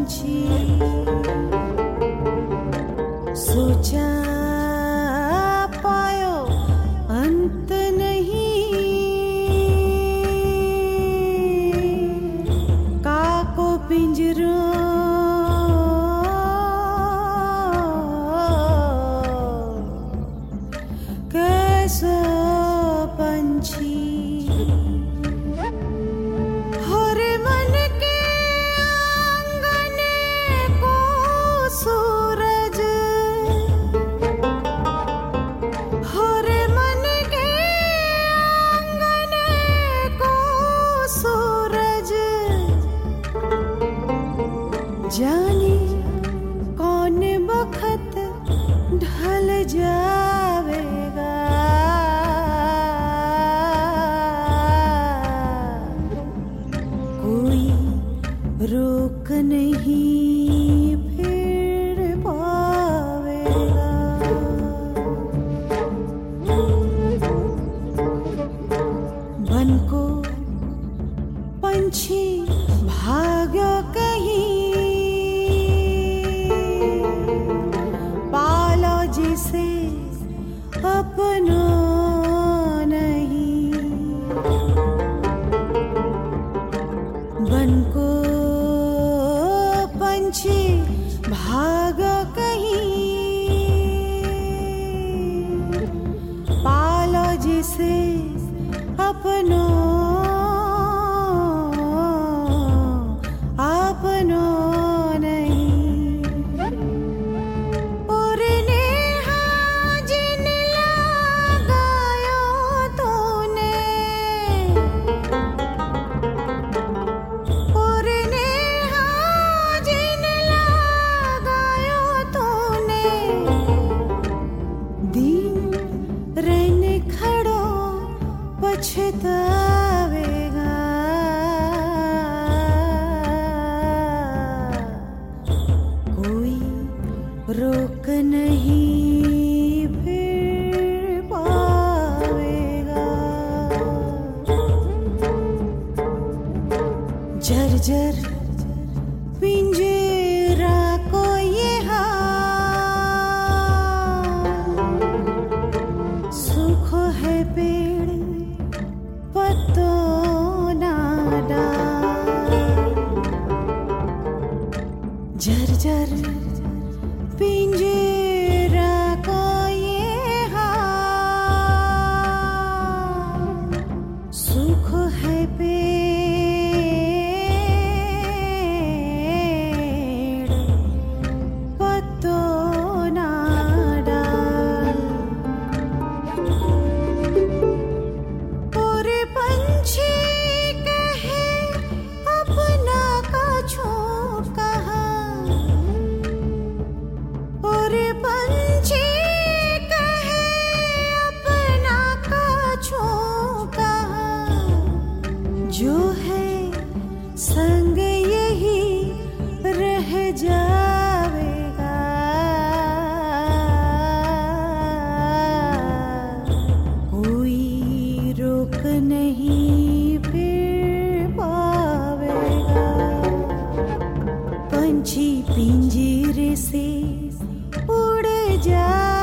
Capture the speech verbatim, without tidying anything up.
पंछी सोचा पायो अंत नहीं, काको पिंजरो कैसो पंछी। जाने कौन बखत ढल जावेगा, कोई रोक नहीं फिर पावेगा। बन को पंछी भाग्यो कहीं, जिसे अपनो नहीं। बन को पंछी भागो कहीं, पालो जिसे अपनो अपनो नहीं। पछतावेगा, कोई रोक नहीं फिर पावेगा। जर्जर पिंजरा को ये हाल, सुख है पेड़ पत्तों ना डाल। जर्जर पिंजरा को ये हाल, सुख है पेड़ पत्तों ना डाल। पंछी कहे अपना कछू कहाँ, और पंछी कहे अपना कछू कहाँ, जो है संग यही रह जावेगा, कोई रोक नहीं फिर पावेगा। पंछी पिंजरे से उड़ जा